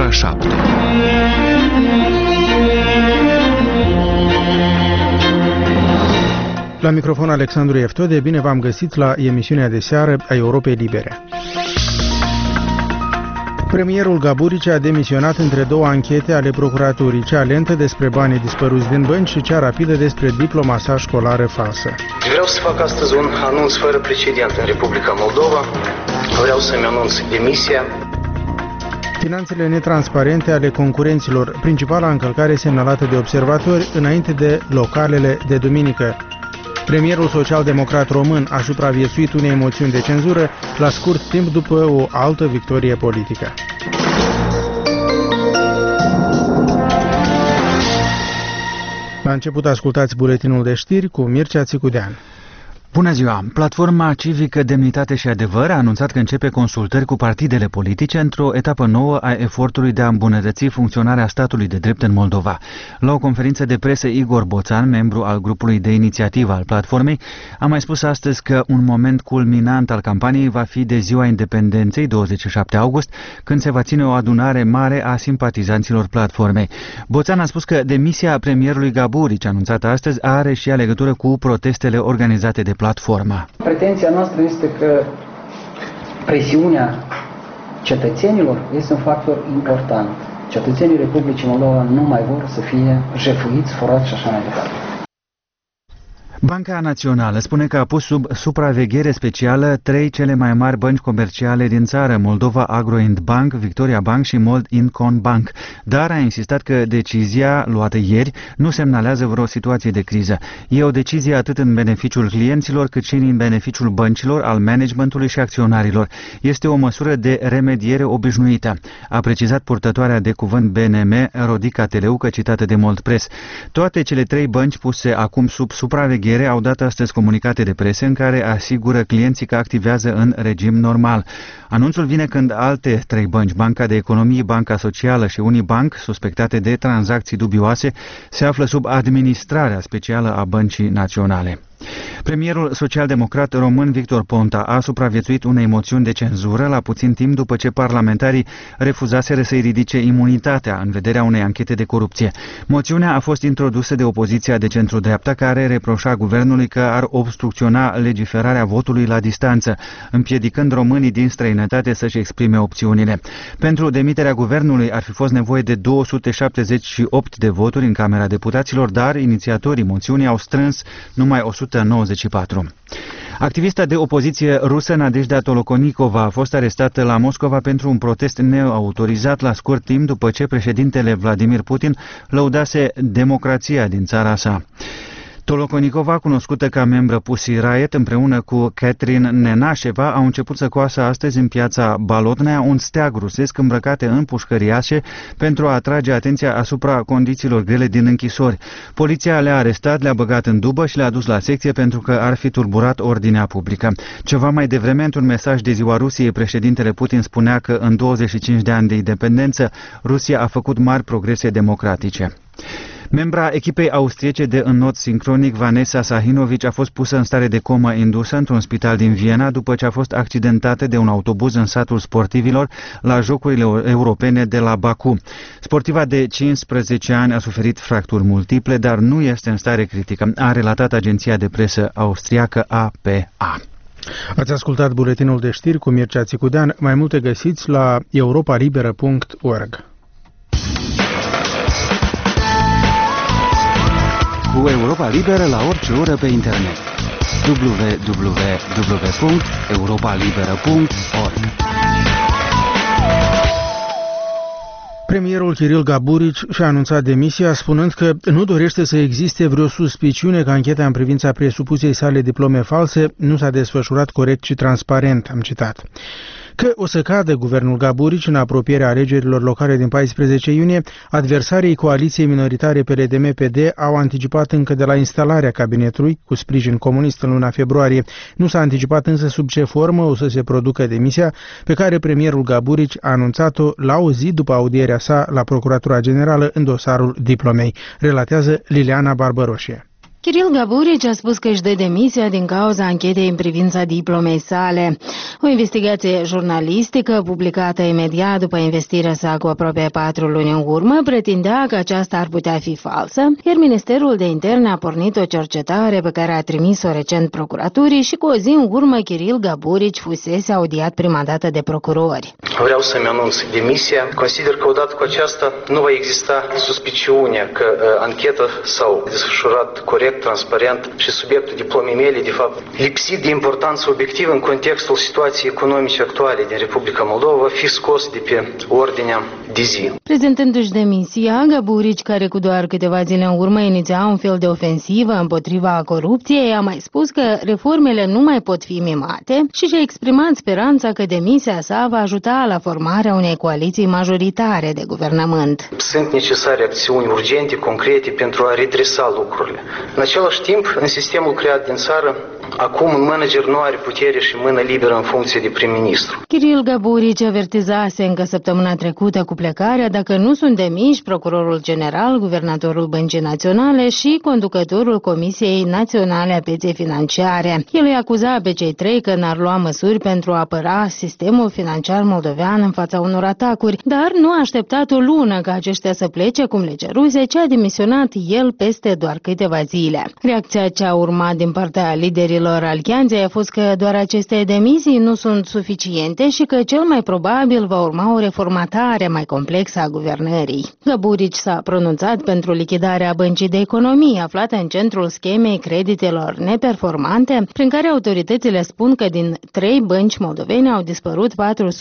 ora 7. La microfon Alexandru Eftode, bine v-am găsit la emisiunea de seară a Europei Libere. Premierul Gaburici a demisionat între două anchete ale procuraturii, cea lentă despre banii dispăruți din bănci și cea rapidă despre diploma sa școlară falsă. Vreau să fac astăzi un anunț fără precedent în Republica Moldova. Vreau să-mi anunț demisia. Finanțele netransparente ale concurenților, principala încălcare semnalată de observatori înainte de localele de duminică. Premierul social-democrat român a supraviețuit unei moțiuni de cenzură la scurt timp după o altă victorie politică. La început ascultați buletinul de știri cu Mircea Țicudean. Bună ziua! Platforma Civică Demnitate și Adevăr a anunțat că începe consultări cu partidele politice într-o etapă nouă a efortului de a îmbunătăți funcționarea statului de drept în Moldova. La o conferință de presă, Igor Boțan, membru al grupului de inițiativă al platformei, a mai spus astăzi că un moment culminant al campaniei va fi de Ziua Independenței, 27 august, când se va ține o adunare mare a simpatizanților platformei. Boțan a spus că demisia premierului Gaburici, anunțată astăzi, are și legătură cu protestele organizate de platforma. Pretenția noastră este că presiunea cetățenilor este un factor important. Cetățenii Republicii Moldova nu mai vor să fie jefuiți, furați și așa mai departe. Banca Națională spune că a pus sub supraveghere specială 3 cele mai mari bănci comerciale din țară, Moldova Agroind Bank, Victoria Bank și Mold-Incon Bank, dar a insistat că decizia luată ieri nu semnalează vreo situație de criză. E o decizie atât în beneficiul clienților cât și în beneficiul băncilor, al managementului și acționarilor. Este o măsură de remediere obișnuită, a precizat purtătoarea de cuvânt BNM, Rodica Teleucă, citată de Moldpress. Toate cele 3 bănci puse acum sub supraveghere au dat astăzi comunicate de presă în care asigură clienții că activează în regim normal. Anunțul vine când alte 3 bănci, Banca de Economie, Banca Socială și Unibank, suspectate de tranzacții dubioase, se află sub administrarea specială a Băncii Naționale. Premierul social-democrat român Victor Ponta a supraviețuit unei moțiuni de cenzură la puțin timp după ce parlamentarii refuzaseră să-i ridice imunitatea în vederea unei anchete de corupție. Moțiunea a fost introdusă de opoziția de centru-dreapta, care reproșa guvernului că ar obstrucționa legiferarea votului la distanță, împiedicând românii din străinătate să-și exprime opțiunile. Pentru demiterea guvernului ar fi fost nevoie de 278 de voturi în Camera Deputaților, dar inițiatorii moțiunii au strâns numai 194. Activista de opoziție rusă Nadejda Tolokonikova a fost arestată la Moscova pentru un protest neautorizat la scurt timp după ce președintele Vladimir Putin lăudase democrația din țara sa. Tolokonikova, cunoscută ca membră Pussy Riot, împreună cu Catherine Nenașeva, au început să coasă astăzi în piața Balotnea un steag rusesc îmbrăcate în pușcăriașe pentru a atrage atenția asupra condițiilor grele din închisori. Poliția le-a arestat, le-a băgat în dubă și le-a dus la secție pentru că ar fi tulburat ordinea publică. Ceva mai devreme, într-un mesaj de Ziua Rusiei, președintele Putin spunea că în 25 de ani de independență, Rusia a făcut mari progrese democratice. Membra echipei austriece de înot sincronic, Vanessa Sahinovic, a fost pusă în stare de comă indusă într-un spital din Viena după ce a fost accidentată de un autobuz în satul sportivilor la Jocurile Europene de la Baku. Sportiva de 15 ani a suferit fracturi multiple, dar nu este în stare critică, a relatat agenția de presă austriacă APA. Ați ascultat buletinul de știri cu Mircea Țicudean. Mai multe găsiți la europalibera.org. Cu Europa Liberă la orice oră pe internet. www.europalibera.org. Premierul Kiril Gaburici și-a anunțat demisia, spunând că nu dorește să existe vreo suspiciune că ancheta în privința presupusei sale diplome false nu s-a desfășurat corect și transparent, am citat. Că o să cadă guvernul Gaburici în apropierea alegerilor locale din 14 iunie, adversarii coaliției minoritare PLDM-PD au anticipat încă de la instalarea cabinetului, cu sprijin comunist în luna februarie. Nu s-a anticipat însă sub ce formă o să se producă demisia, pe care premierul Gaburici a anunțat-o la o zi după audierea sa la Procuratura Generală în dosarul diplomei, relatează Liliana Barbăroșie. Kiril Gaburici a spus că își dă demisia din cauza anchetei în privința diplomei sale. O investigație jurnalistică publicată imediat după investirea sa cu aproape 4 luni în urmă pretindea că aceasta ar putea fi falsă, iar Ministerul de Interne a pornit o cercetare pe care a trimis-o recent procuraturii și cu o zi în urmă Kiril Gaburici fusese audiat prima dată de procurori. Vreau să-mi anunț demisia. Consider că odată cu aceasta nu va exista suspiciunea că ancheta s-au desfășurat corect, transparent și subiectul diplomei mele, de fapt, lipsit de importanță obiectivă în contextul situației economice actuale din Republica Moldova, va fi scos de pe ordinea de zi. Prezentându-și demisia, Gaburici, care cu doar câteva zile în urmă iniția un fel de ofensivă împotriva corupției, a mai spus că reformele nu mai pot fi mimate și și-a exprimat speranța că demisia sa va ajuta la formarea unei coaliții majoritare de guvernământ. Sunt necesare acțiuni urgente, concrete pentru a redresa lucrurile. În același timp, în sistemul creat din țară, acum un manager nu are putere și mână liberă în funcție de prim-ministru. Kiril Gaburici avertizase încă săptămâna trecută cu plecarea dacă nu sunt demiși procurorul general, guvernatorul Băncii Naționale și conducătorul Comisiei Naționale a Pieței Financiare. El îi acuza pe cei trei că n-ar lua măsuri pentru a apăra sistemul financiar moldovean în fața unor atacuri, dar nu a așteptat o lună ca aceștia să plece cum le ceruse, ce a demisionat el peste doar câteva zile. Reacția ce a urmat din partea liderilor alianței a fost că doar aceste demisii nu sunt suficiente și că cel mai probabil va urma o reformatare mai complexă a guvernării. Gaburici s-a pronunțat pentru lichidarea Băncii de Economie, aflată în centrul schemei creditelor neperformante, prin care autoritățile spun că din 3 bănci moldovene au dispărut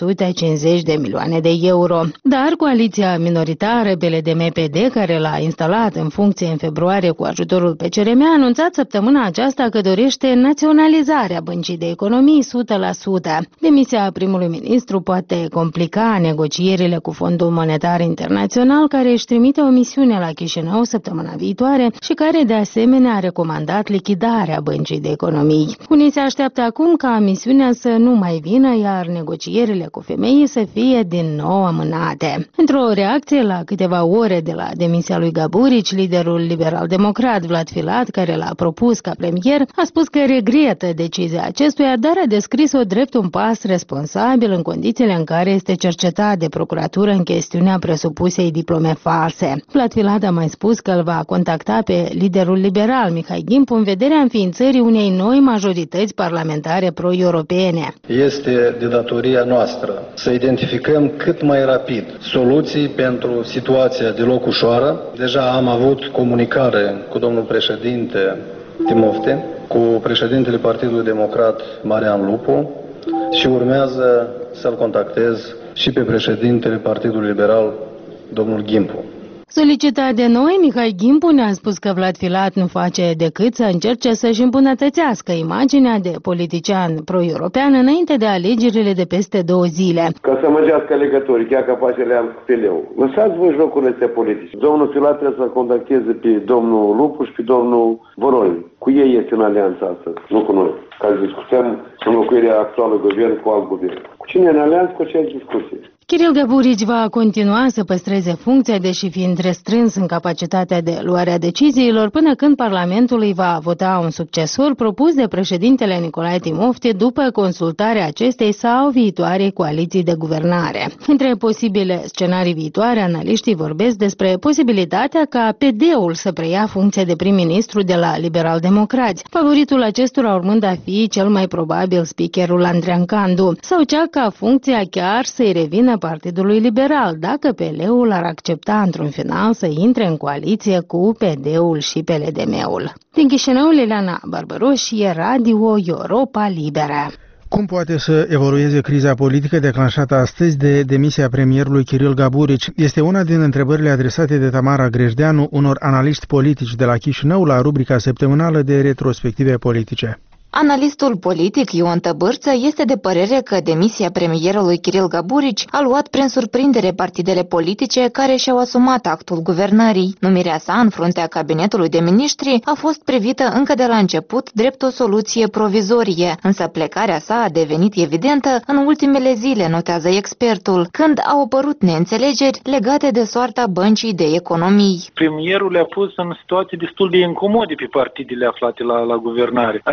450 de milioane de euro. Dar coaliția minoritară PLD-MPD, care l-a instalat în funcție în februarie cu ajutorul PCRM, a anunțat săptămâna aceasta că dorește naționalizarea Băncii de Economie 100%. Demisia primului ministru poate complica negocierile cu Fondul Monetar Internațional, care își trimite o misiune la Chișinău săptămâna viitoare și care de asemenea a recomandat lichidarea Băncii de Economie. Unii se așteaptă acum ca misiunea să nu mai vină, iar negocierile cu femeii să fie din nou amânate. Într-o reacție la câteva ore de la demisia lui Gaburici, liderul liberal-democrat Vlad Filat, care l-a propus ca premier, a spus că regretă decizia acestuia, dar a descris-o drept un pas responsabil în condițiile în care este cercetat de procuratură în chestiunea presupusei diplome false. Vlad Filat a mai spus că îl va contacta pe liderul liberal Mihai Gimpu în vederea înființării unei noi majorități parlamentare pro-europene. Este de datoria noastră să identificăm cât mai rapid soluții pentru situația deloc ușoară. Deja am avut comunicare cu domnul președinte Timofte, cu președintele Partidului Democrat Marian Lupu și urmează să-l contactez și pe președintele Partidului Liberal, domnul Gimpu. Solicitat de noi, Mihai Gimpu ne-a spus că Vlad Filat nu face decât să încerce să-și îmbunătățească imaginea de politician pro-european înainte de alegerile de peste 2 zile. Ca să măgească alegătorii, chiar ca pasele am peleu. Lăsați voi jocurile astea politice. Domnul Filat trebuie să contacteze pe domnul Lupu și pe domnul Voroi. Cu ei este în alianța asta, nu cu noi. Ca să discutăm înlocuirea actualului guvern cu alt guvern. Cu cine e în alianță, cu aceeași discuție. Kiril Gaburici va continua să păstreze funcția, deși fiind restrâns în capacitatea de luare a deciziilor, până când Parlamentul îi va vota un succesor propus de președintele Nicolae Timofte după consultarea acestei sau viitoarei coaliții de guvernare. Între posibile scenarii viitoare, analiștii vorbesc despre posibilitatea ca PD-ul să preia funcția de prim-ministru de la liberal-democrați, favoritul acestora urmând a fi cel mai probabil speakerul Andrean Candu, sau cea ca funcția chiar să-i revină Partidului Liberal, dacă PL-ul ar accepta într-un final să intre în coaliție cu PD-ul și PLDM-ul. Din Chișinău, Liliana Barbăroșie, Radio Europa Liberă. Cum poate să evolueze criza politică declanșată astăzi de demisia premierului Kiril Gaburici? Este una din întrebările adresate de Tamara Grejdeanu unor analiști politici de la Chișinău la rubrica săptămânală de retrospective politice. Analistul politic Ion Tăbârță este de părere că demisia premierului Kiril Gaburici a luat prin surprindere partidele politice care și-au asumat actul guvernării. Numirea sa în fruntea cabinetului de miniștri a fost privită încă de la început drept o soluție provizorie, însă plecarea sa a devenit evidentă în ultimele zile, notează expertul, când au apărut neînțelegeri legate de soarta Băncii de Economii. Premierul le-a pus în situații destul de incomode pe partidele aflate la guvernare. Aici ne referim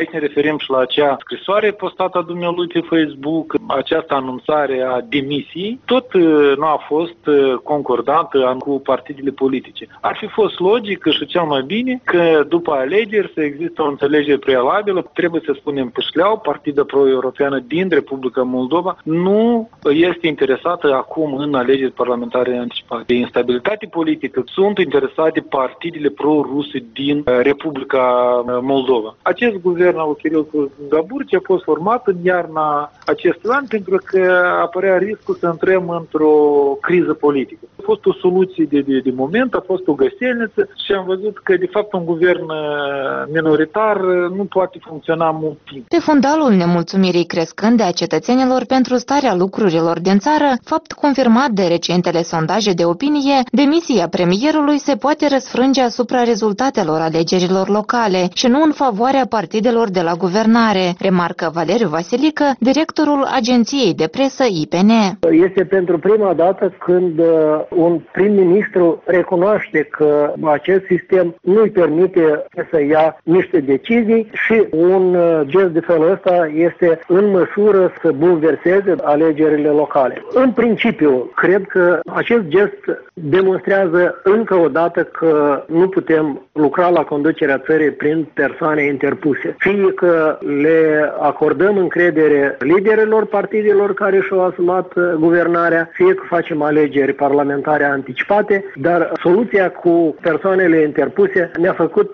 referim și la acea scrisoare postată a dumnealui pe Facebook, această anunțare a demisiei, tot nu a fost concordată cu partidele politice. Ar fi fost logic și cel mai bine că după alegeri să există o înțelegere prealabilă. Trebuie să spunem Pâșleau, partida pro-europeană din Republica Moldova, nu este interesată acum în alegeri parlamentare anticipate. De instabilitate politică sunt interesate partidele pro-ruse din Republica Moldova. Acest guvern al Kiril Gaburici a fost format în iarna acestui an pentru că apărea riscul să intrăm într-o criză politică. A fost o soluție de moment, a fost o găselniță și am văzut că de fapt un guvern minoritar nu poate funcționa mult timp. Pe fundalul nemulțumirii crescânde a cetățenilor pentru starea lucrurilor din țară, fapt confirmat de recentele sondaje de opinie, demisia premierului se poate răsfrânge asupra rezultatelor alegerilor locale și nu în favoarea partidelor de la guvernare, remarcă Valeriu Vasilică, directorul agenției de presă IPN. Este pentru prima dată când un prim-ministru recunoaște că acest sistem nu-i permite să ia niște decizii și un gest de felul ăsta este în măsură să bulverseze alegerile locale. În principiu, cred că acest gest demonstrează încă o dată că nu putem lucra la conducerea țării prin persoane interpuse. Fie că le acordăm încredere liderilor partidelor care și-au asumat guvernarea, fie că facem alegeri parlamentare anticipate, dar soluția cu persoanele interpuse ne-a făcut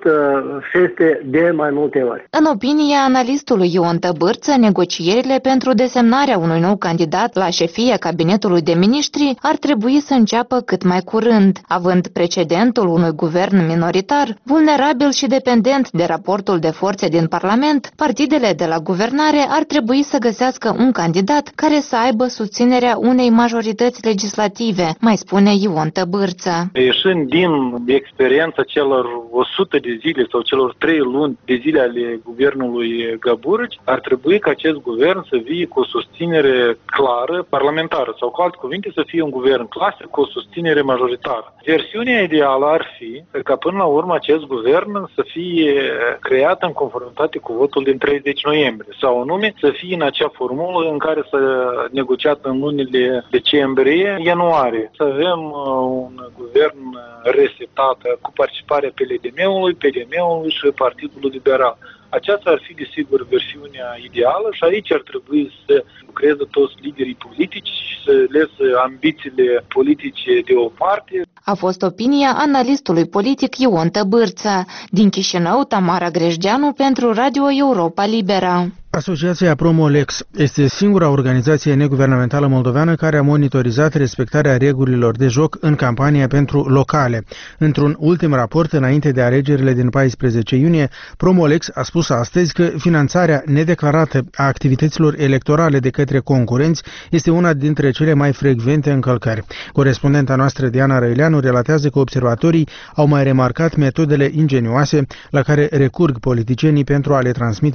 feste de mai multe ori. În opinia analistului Ion Tăbârță, negocierile pentru desemnarea unui nou candidat la șefia cabinetului de miniștri ar trebui să înceapă cât mai curând, având precedentul unui guvern minoritar, vulnerabil și dependent de raportul de forțe din Parlament, partidele de la guvernare ar trebui să găsească un candidat care să aibă susținerea unei majorități legislative, mai spune Ion Tăbârță. Ieșind din experiența celor 100 de zile sau celor 3 luni de zile ale guvernului Gaburici, ar trebui ca acest guvern să vie cu o susținere clară parlamentară sau, cu alte cuvinte, să fie un guvern clasic cu o susținere majoritară. Versiunea ideală ar fi ca până la urmă acest guvern să fie creat în conformitate cu votul din 30 noiembrie sau anume să fie în acea formulă în care s-a negociat în lunile decembrie-ianuarie. Să avem un guvern resetat cu participarea PDM-ului și Partidul Liberal. Aceasta ar fi, desigur, versiunea ideală și aici ar trebui să lucreze toți liderii politici și să lese ambițiile politice de o parte. A fost opinia analistului politic Ion Tăbârță. Din Chișinău, Tamara Grejdeanu pentru Radio Europa Liberă. Asociația Promolex este singura organizație neguvernamentală moldoveană care a monitorizat respectarea regulilor de joc în campania pentru locale. Într-un ultim raport înainte de alegerile din 14 iunie, Promolex a spus astăzi că finanțarea nedeclarată a activităților electorale de către concurenți este una dintre cele mai frecvente încălcări. Corespondenta noastră Diana Răileanu relatează că observatorii au mai remarcat metodele ingenioase la care recurg politicienii pentru a le transmite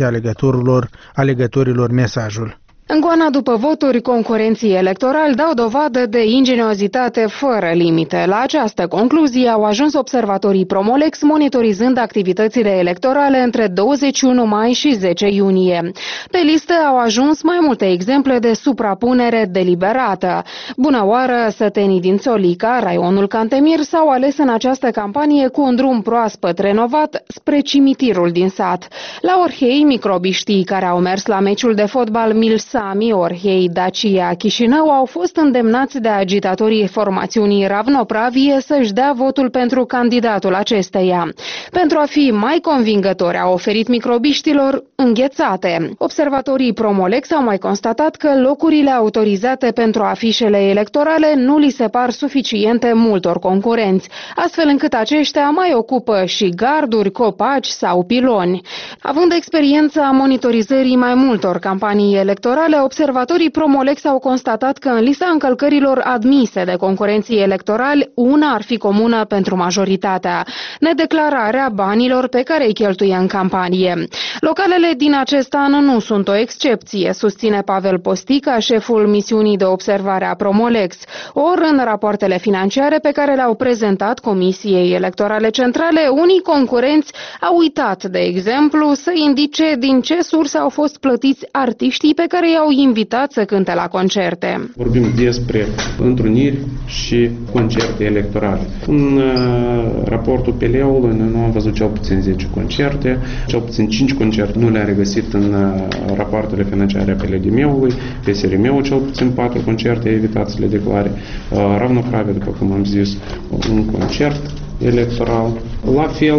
alegătorilor mesajul. În goana după voturi, concurenții electorali dau dovadă de ingeniozitate fără limite. La această concluzie au ajuns observatorii Promolex, monitorizând activitățile electorale între 21 mai și 10 iunie. Pe listă au ajuns mai multe exemple de suprapunere deliberată. Bună oară, sătenii din Țolica, raionul Cantemir, s-au ales în această campanie cu un drum proaspăt renovat spre cimitirul din sat. La Orhei, microbiștii care au mers la meciul de fotbal Milsa Orhei, Dacia, Chișinău au fost îndemnați de agitatorii formațiunii Ravnopravie să-și dea votul pentru candidatul acesteia. Pentru a fi mai convingători, au oferit microbiștilor înghețate. Observatorii Promolex au mai constatat că locurile autorizate pentru afișele electorale nu li se par suficiente multor concurenți, astfel încât aceștia mai ocupă și garduri, copaci sau piloni. Având experiența monitorizării mai multor campanii electorale, electorale, observatorii Promolex au constatat că în lista încălcărilor admise de concurenții electorali, una ar fi comună pentru majoritatea: nedeclararea banilor pe care îi cheltuie în campanie. Localele din acest an nu sunt o excepție, susține Pavel Postica, șeful misiunii de observare a Promolex. Ori în rapoartele financiare pe care le-au prezentat Comisiei Electorale Centrale, unii concurenți au uitat, de exemplu, să indice din ce sursă au fost plătiți artiștii pe care i-au invitat să cânte la concerte. Vorbim despre întruniri și concerte electorale. În raportul PLE-ului nu am văzut cel puțin 10 concerte, cel puțin 5 concerte nu le-am regăsit în rapoartele financiare a PLDM-ului, PSRM-ul cel puțin 4 concerte a evitat să le declare, Ravnopravie, după cum am zis, un concert electoral. La fel,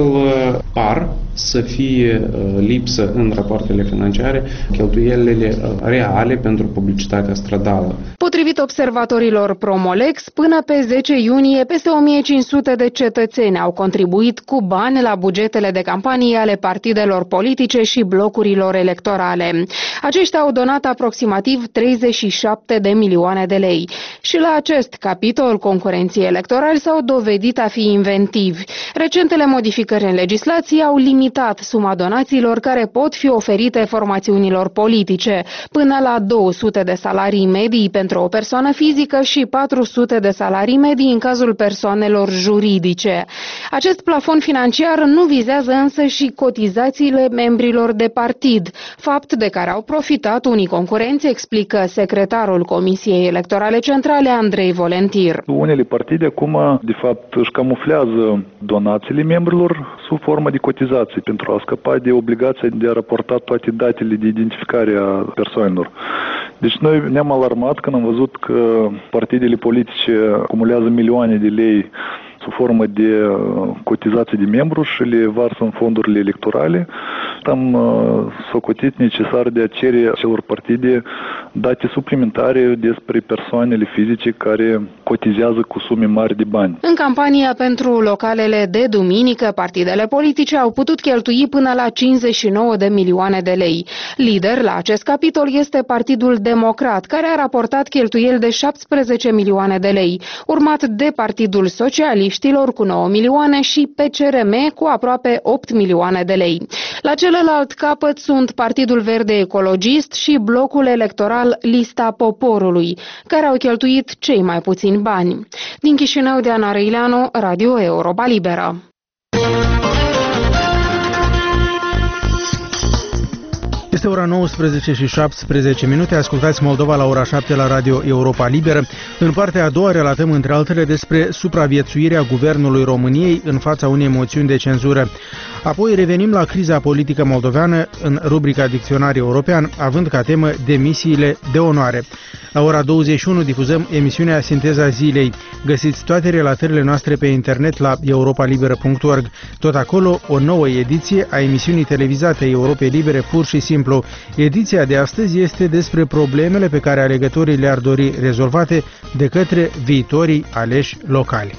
par să fie lipsă în rapoartele financiare cheltuielile reale pentru publicitatea stradală. Potrivit observatorilor Promolex, până pe 10 iunie, peste 1500 de cetățeni au contribuit cu bani la bugetele de campanie ale partidelor politice și blocurilor electorale. Aceștia au donat aproximativ 37 de milioane de lei. Și la acest capitol, concurenții electorali s-au dovedit a fi inventivi. Recentele modificări în legislație au limitat suma donațiilor care pot fi oferite formațiunilor politice, până la 200 de salarii medii pentru o persoană fizică și 400 de salarii medii în cazul persoanelor juridice. Acest plafon financiar nu vizează însă și cotizațiile membrilor de partid, fapt de care au profitat unii concurenți, explică secretarul Comisiei Electorale Centrale, Andrei Volentir. Unele partide acum, de fapt, își camuflează donațiile membrilor sub formă de cotizații pentru a scăpa de obligația de a raporta toate datele de identificare a persoanelor. Deci noi ne-am alarmat când am văzut că partidele politice acumulează milioane de lei sub formă de cotizații de membru și le varsă în fondurile electorale. Am socotit necesar de a cere celor partide date suplimentare despre persoanele fizice care cotizează cu sume mari de bani. În campania pentru localele de duminică, partidele politice au putut cheltui până la 59 de milioane de lei. Lider la acest capitol este Partidul Democrat, care a raportat cheltuieli de 17 milioane de lei, urmat de Partidul Socialiștilor cu 9 milioane și PCRM cu aproape 8 milioane de lei. La celălalt capăt sunt Partidul Verde Ecologist și blocul electoral Lista Poporului, care au cheltuit cei mai puțini bani. Din Chișinău, Diana Răileanu, Radio Europa Liberă. Este ora 19 și 17 minute. Ascultați Moldova la ora 7 la Radio Europa Liberă. În partea a doua relatăm între altele despre supraviețuirea Guvernului României în fața unei moțiuni de cenzură. Apoi revenim la criza politică moldoveană în rubrica Dicționar European, având ca temă demisiile de onoare. La ora 21 difuzăm emisiunea Sinteza Zilei. Găsiți toate relatările noastre pe internet la europalibera.org. Tot acolo o nouă ediție a emisiunii televizate Europei Libere Pur și Simplu. Ediția de astăzi este despre problemele pe care alegătorii le-ar dori rezolvate de către viitorii aleși locali.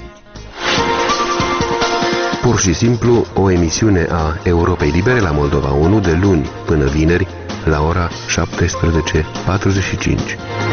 Pur și Simplu, o emisiune a Europei Libere la Moldova 1 de luni până vineri la ora 17:45.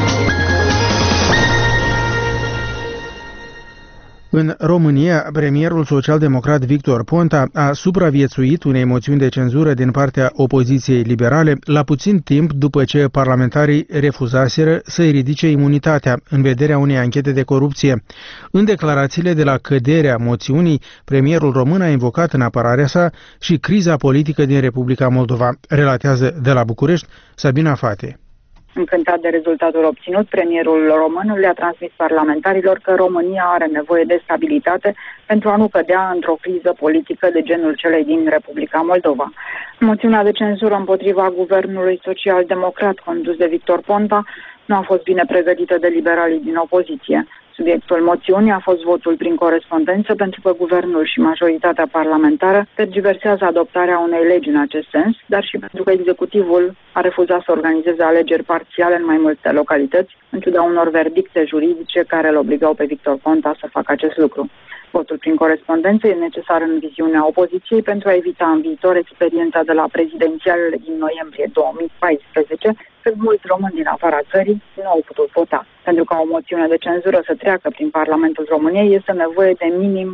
În România, premierul social-democrat Victor Ponta a supraviețuit unei moțiuni de cenzură din partea opoziției liberale la puțin timp după ce parlamentarii refuzaseră să-i ridice imunitatea în vederea unei anchete de corupție. În declarațiile de la căderea moțiunii, premierul român a invocat în apărarea sa și criza politică din Republica Moldova, relatează de la București Sabina Fate. Încântat de rezultatul obținut, premierul român le-a transmis parlamentarilor că România are nevoie de stabilitate pentru a nu cădea într-o criză politică de genul celei din Republica Moldova. Moțiunea de cenzură împotriva guvernului social-democrat condus de Victor Ponta nu a fost bine pregătită de liberalii din opoziție. Subiectul moțiunii a fost votul prin corespondență pentru că guvernul și majoritatea parlamentară tergiversează adoptarea unei legi în acest sens, dar și pentru că executivul a refuzat să organizeze alegeri parțiale în mai multe localități, în ciuda unor verdicte juridice care îl obligau pe Victor Ponta să facă acest lucru. Votul prin corespondență e necesar în viziunea opoziției pentru a evita în viitor experiența de la prezidențialele din noiembrie 2014, altfel mulți români din afara țării nu au putut vota. Pentru ca o moțiune de cenzură să treacă prin Parlamentul României este nevoie de minim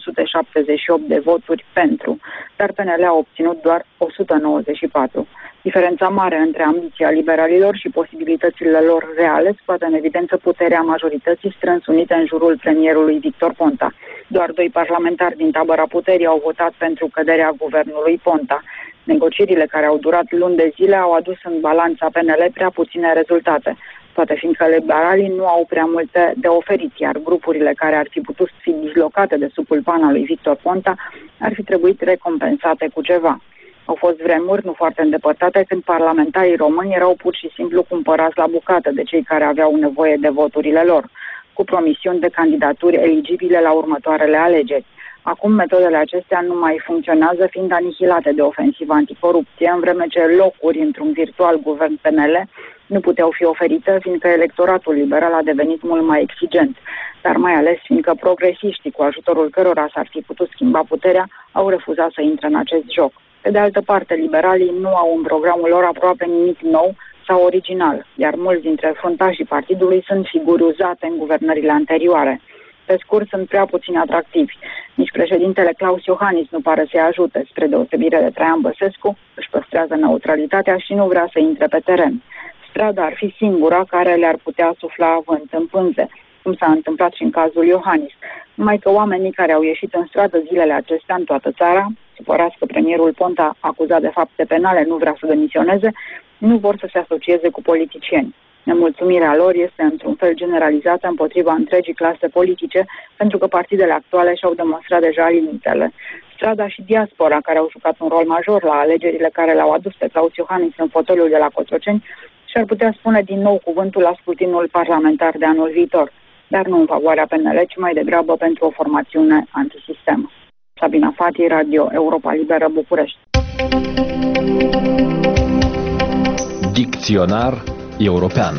278 de voturi pentru, dar PNL a obținut doar 194. Diferența mare între ambiția liberalilor și posibilitățile lor reale scoate în evidență puterea majorității strâns unite în jurul premierului Victor Ponta. Doar 2 parlamentari din tabăra puterii au votat pentru căderea guvernului Ponta. Negocierile care au durat luni de zile au adus în balanța PNL prea puține rezultate, toate fiindcă liberalii nu au prea multe de oferit, iar grupurile care ar fi putut fi dislocate de sub pulpana lui Victor Ponta ar fi trebuit recompensate cu ceva. Au fost vremuri nu foarte îndepărtate când parlamentarii români erau pur și simplu cumpărați la bucată de cei care aveau nevoie de voturile lor, cu promisiuni de candidaturi eligibile la următoarele alegeri. Acum metodele acestea nu mai funcționează, fiind anihilate de ofensiva anticorupție, în vreme ce locuri într-un virtual guvern PNL nu puteau fi oferite, fiindcă electoratul liberal a devenit mult mai exigent, dar mai ales fiindcă progresiștii, cu ajutorul cărora s-ar fi putut schimba puterea, au refuzat să intre în acest joc. Pe de altă parte, liberalii nu au în programul lor aproape nimic nou sau original, iar mulți dintre fruntașii partidului sunt figuri uzate în guvernările anterioare. Pe scurt, sunt prea puțin atractivi. Nici președintele Claus Iohannis nu pare să-i ajute, spre deosebire de Traian Băsescu, își păstrează neutralitatea și nu vrea să intre pe teren. Strada ar fi singura care le-ar putea sufla vânt în pânze, cum s-a întâmplat și în cazul Iohannis. Numai că oamenii care au ieșit în stradă zilele acestea în toată țara, supărați că premierul Ponta, acuzat de fapte penale, nu vrea să demisioneze, nu vor să se asocieze cu politicieni. Nemulțumirea lor este într-un fel generalizată împotriva întregii clase politice, pentru că partidele actuale și-au demonstrat deja limitele. Strada și diaspora, care au jucat un rol major la alegerile care l-au adus pe Claus Iohannis în fotoliul de la Cotroceni, și-ar putea spune din nou cuvântul la scrutinul parlamentar de anul viitor, dar nu în favoarea PNL, ci mai degrabă pentru o formațiune antisistem. Sabina Fati, Radio Europa Liberă, București. Dicționar european.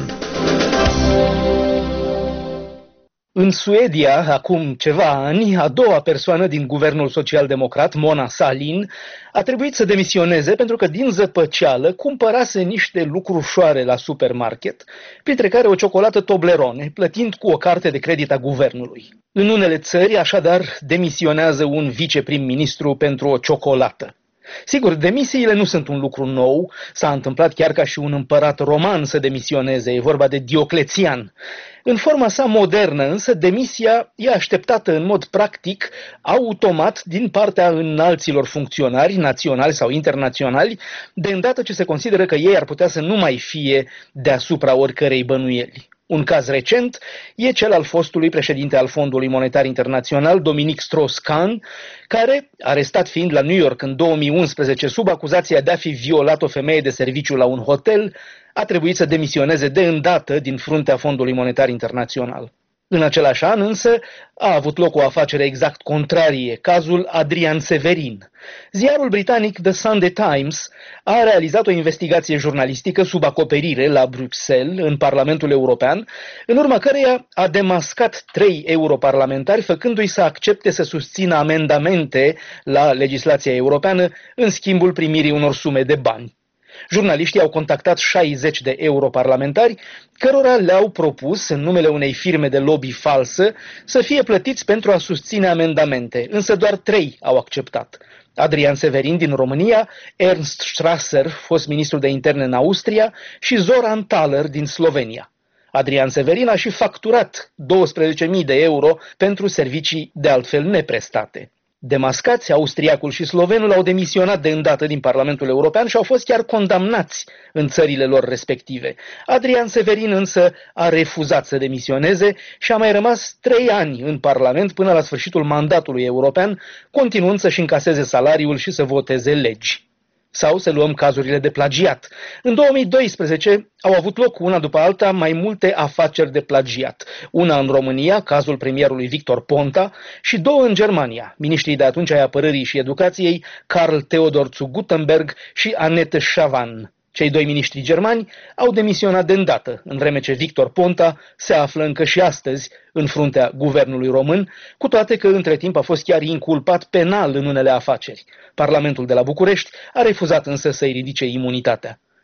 În Suedia, acum ceva ani, a doua persoană din guvernul social-democrat, Mona Sahlin, a trebuit să demisioneze pentru că din zăpăceală cumpărase niște lucrușoare la supermarket, printre care o ciocolată Toblerone, plătind cu o carte de credit a guvernului. În unele țări, așadar, demisionează un viceprim-ministru pentru o ciocolată. Sigur, demisiile nu sunt un lucru nou, s-a întâmplat chiar ca și un împărat roman să demisioneze, e vorba de Dioclețian. În forma sa modernă, însă, demisia e așteptată în mod practic, automat, din partea înalților funcționari, naționali sau internaționali, de îndată ce se consideră că ei ar putea să nu mai fie deasupra oricărei bănuieli. Un caz recent e cel al fostului președinte al Fondului Monetar Internațional, Dominic Strauss-Kahn, care, arestat fiind la New York în 2011 sub acuzația de a fi violat o femeie de serviciu la un hotel, a trebuit să demisioneze de îndată din fruntea Fondului Monetar Internațional. În același an, însă, a avut loc o afacere exact contrarie, cazul Adrian Severin. Ziarul britanic The Sunday Times a realizat o investigație jurnalistică sub acoperire la Bruxelles, în Parlamentul European, în urma căreia a demascat 3 europarlamentari, făcându-i să accepte să susțină amendamente la legislația europeană în schimbul primirii unor sume de bani. Jurnaliștii au contactat 60 de europarlamentari, cărora le-au propus, în numele unei firme de lobby falsă, să fie plătiți pentru a susține amendamente, însă doar 3 au acceptat. Adrian Severin din România, Ernst Strasser, fost ministru de interne în Austria, și Zoran Thaler din Slovenia. Adrian Severin a și facturat 12.000 de euro pentru servicii de altfel neprestate. Demascați, austriacul și slovenul au demisionat de îndată din Parlamentul European și au fost chiar condamnați în țările lor respective. Adrian Severin însă a refuzat să demisioneze și a mai rămas 3 ani în Parlament până la sfârșitul mandatului european, continuând să-și încaseze salariul și să voteze legi. Sau să luăm cazurile de plagiat. În 2012 au avut loc una după alta mai multe afaceri de plagiat. Una în România, cazul premierului Victor Ponta, și 2 în Germania, miniștrii de atunci ai apărării și educației, Karl Theodor zu Guttenberg și Annette Schavan. Cei 2 miniștri germani au demisionat de îndată, în vreme ce Victor Ponta se află încă și astăzi în fruntea guvernului român, cu toate că între timp a fost chiar inculpat penal în unele afaceri. Parlamentul de la București a refuzat însă să-i ridice imunitatea.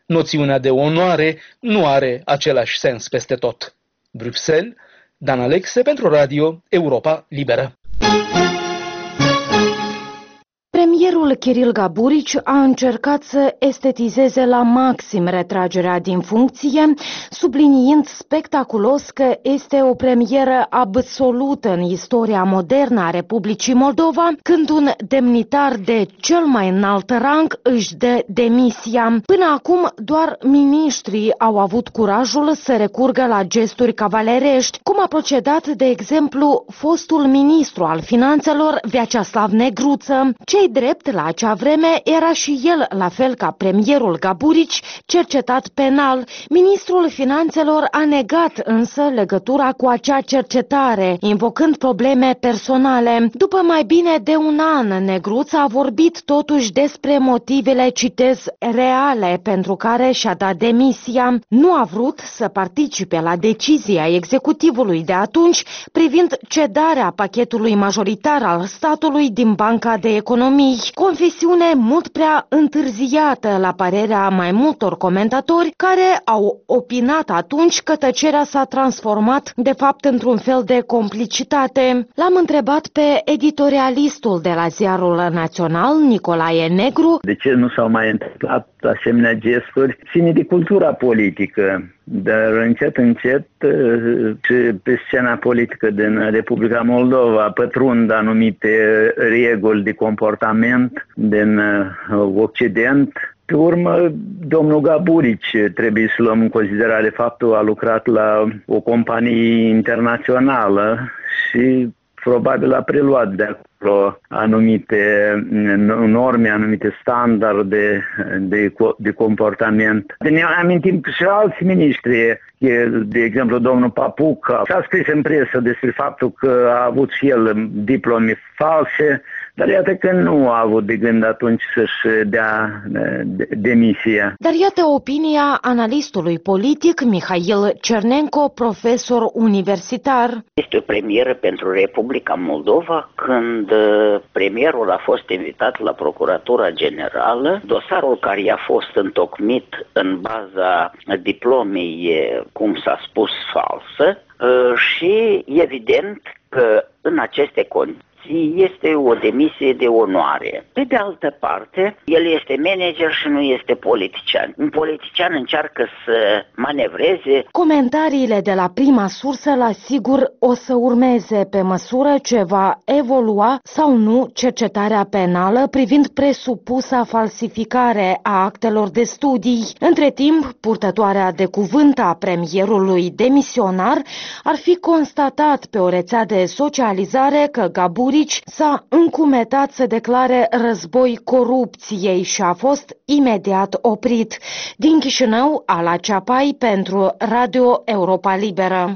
Noțiunea de onoare nu are același sens peste tot. Bruxelles, Dan Alexe pentru Radio Europa Liberă. Premierul Kiril Gaburici a încercat să estetizeze la maxim retragerea din funcție, subliniind spectaculos că este o premieră absolută în istoria modernă a Republicii Moldova, când un demnitar de cel mai înalt rang își dă demisia. Până acum, doar miniștrii au avut curajul să recurgă la gesturi cavalerești, cum a procedat, de exemplu, fostul ministru al finanțelor, Vyacheslav Negruță. Cei drept, la acea vreme, era și el, la fel ca premierul Gaburici, cercetat penal. Ministrul Finanțelor a negat însă legătura cu acea cercetare, invocând probleme personale. După mai bine de un an, Negruță a vorbit totuși despre motivele, citez, reale pentru care și-a dat demisia. Nu a vrut să participe la decizia executivului de atunci privind cedarea pachetului majoritar al statului din Banca de Economii. Confesiune mult prea întârziată la parerea mai multor comentatori care au opinat atunci că tăcerea s-a transformat de fapt într-un fel de complicitate. L-am întrebat pe editorialistul de la Ziarul Național, Nicolae Negru. De ce nu s-au mai întâmplat asemenea gesturi? Ține de cultura politică. Dar încet și pe scena politică din Republica Moldova pătrund anumite reguli de comportament din Occident. Pe urmă, domnul Gaburici trebuie să luăm în considerare faptul că a lucrat la o companie internațională și probabil a preluat de acolo anumite norme, anumite standarde de comportament. Ne amintim și alți miniștri, de exemplu domnul Papuca, s-a scris în presă despre faptul că a avut și el diplome false, dar iată că nu a avut de gând atunci să-și dea demisia. Dar iată opinia analistului politic Mihail Cernenco, profesor universitar. Este o premieră pentru Republica Moldova când premierul a fost invitat la Procuratura Generală. Dosarul care i-a fost întocmit în baza diplomei, cum s-a spus, falsă și evident că în aceste condiții este o demisie de onoare. Pe de altă parte, el este manager și nu este politician. Un politician încearcă să manevreze. Comentariile de la prima sursă, la sigur, o să urmeze pe măsură ce va evolua sau nu cercetarea penală privind presupusa falsificare a actelor de studii. Între timp, purtătoarea de cuvânt a premierului demisionar ar fi constatat pe o rețea de socializare că Gaburici s-a încumetat să declare război corupției și a fost imediat oprit. Din Chișinău, Ala Ceapai pentru Radio Europa Liberă.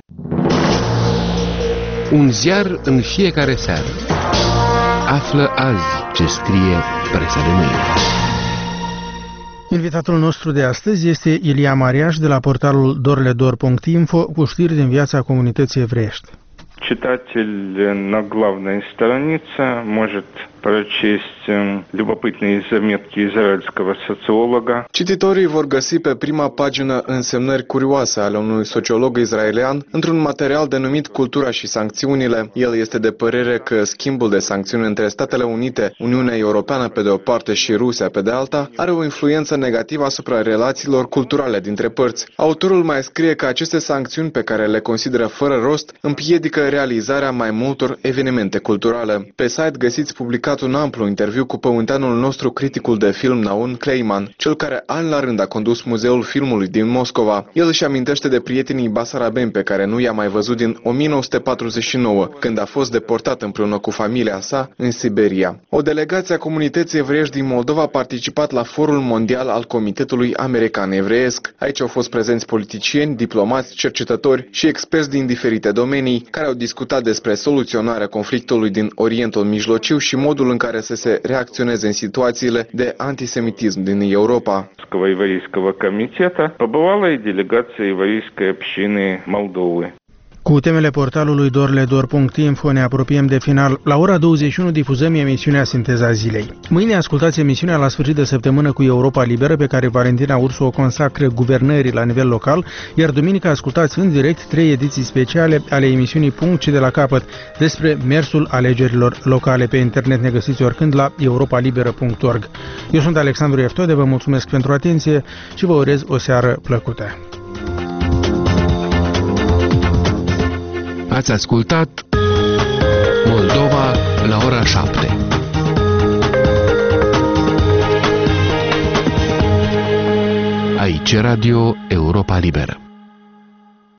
Un ziar în fiecare seară. Află azi ce scrie presa de mâine. Invitatul nostru de astăzi este Ilia Mariaș de la portalul dorledor.info cu știri din viața comunității evreiești. Читатель на главной странице может прочесть любопытные заметки израильского социолога. Cititorii vor găsi pe prima pagină însemnări curioase ale unui sociolog israelian într-un material denumit Cultura și sancțiunile. El este de părere că schimbul de sancțiuni între Statele Unite, Uniunea Europeană pe de o parte și Rusia pe de alta, are o influență negativă asupra relațiilor culturale dintre părți. Autorul mai scrie că aceste sancțiuni pe care le consideră fără rost împiedică realizarea mai multor evenimente culturale. Pe site găsiți publicat un amplu interviu cu pământeanul nostru, criticul de film Naun Kleiman, cel care ani la rând a condus Muzeul Filmului din Moscova. El își amintește de prietenii basarabeni pe care nu i-a mai văzut din 1949, când a fost deportat împreună cu familia sa în Siberia. O delegație a comunității evreiești din Moldova a participat la Forul Mondial al Comitetului American Evreiesc. Aici au fost prezenți politicieni, diplomați, cercetători și experți din diferite domenii, care au discutat despre soluționarea conflictului din Orientul Mijlociu și modul în care să se reacționeze în situațiile de antisemitism din Europa. Еврейского комитета побывала и делегация еврейской общины Молдовы. Cu temele portalului dorledor.info ne apropiem de final. La ora 21 difuzăm emisiunea Sinteza Zilei. Mâine ascultați emisiunea La sfârșit de săptămână cu Europa Liberă, pe care Valentina Ursu o consacră guvernării la nivel local, iar duminică ascultați în direct 3 ediții speciale ale emisiunii Punct și de la capăt despre mersul alegerilor locale. Pe internet ne găsiți oricând la europalibera.org. Eu sunt Alexandru Eftode, vă mulțumesc pentru atenție și vă urez o seară plăcută. Ați ascultat Moldova la ora 7. Aici Radio Europa Liberă.